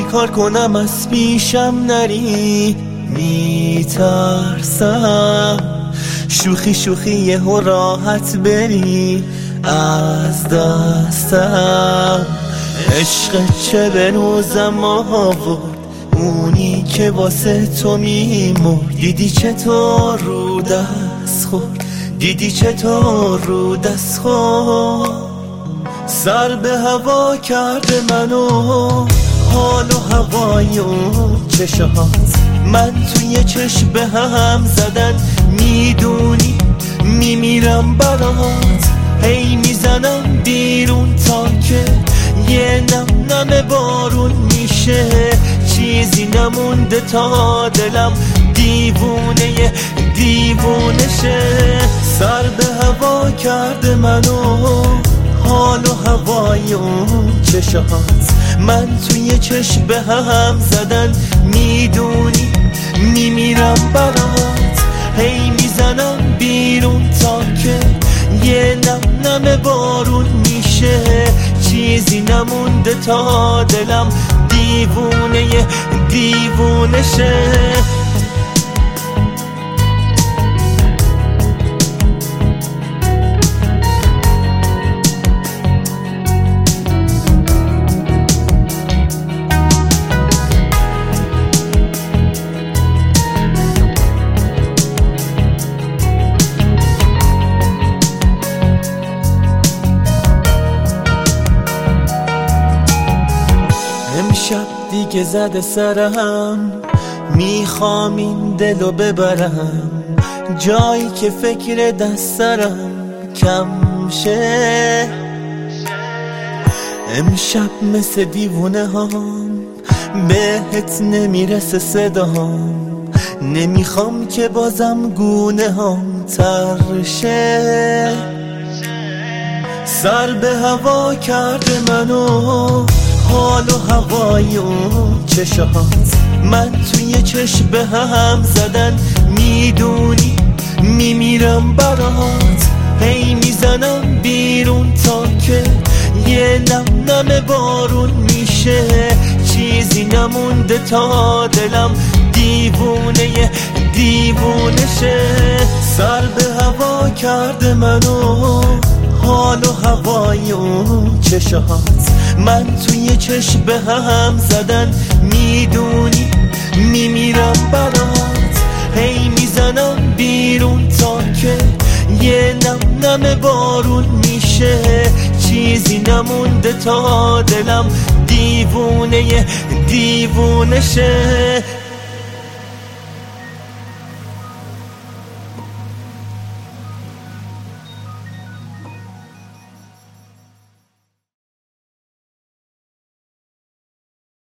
چیکار کنم از پیشم نری، میترسم شوخی شوخی یهو راحت بری از دستم. عشق چه به روزم آورد، اونی که واسه تو میمرد. دیدی چطور رو دست خورد، دیدی چطور رو دست خورد. سر به هوا کرده منو، حال و هوای اون چشات من توی چشم به هم زدن. میدونی میمیرم برات، هی میزنم بیرون تا که یه نم نم بارون میشه. چیزی نمونده تا دلم دیوونه دیوونشه. سر به هوا کرده منو، حال و هوای اون چشات من توی چشم به هم زدن. میدونی میمیرم برات، هی میزنم بیرون تا که یه نم نم بارون میشه. چیزی نمونده تا دلم دیوونه دیوونه شه. امشب دیگه زده سرم، میخوام این دلو ببرم جایی که فکر دست سرم کم شه. امشب مثل دیوونه هم بهت نمیرسه صدام، نمیخوام که بازم گونه هم ترشه. سر به هوا کرده منو، حال و هوای اون چشات من توی چشم به هم زدن. میدونی میمیرم برات، هی میزنم بیرون تا که یه نم نم بارون میشه. چیزی نمونده تا دلم دیوونه دیوونه شه. سر به هوا کرده منو، حال و هوای اون چشات من توی چشم به هم زدن. میدونی میمیرم برات، هی میزنم بیرون تا که یه نم نم بارون میشه. چیزی نمونده تا دلم دیوونه دیوونه شه.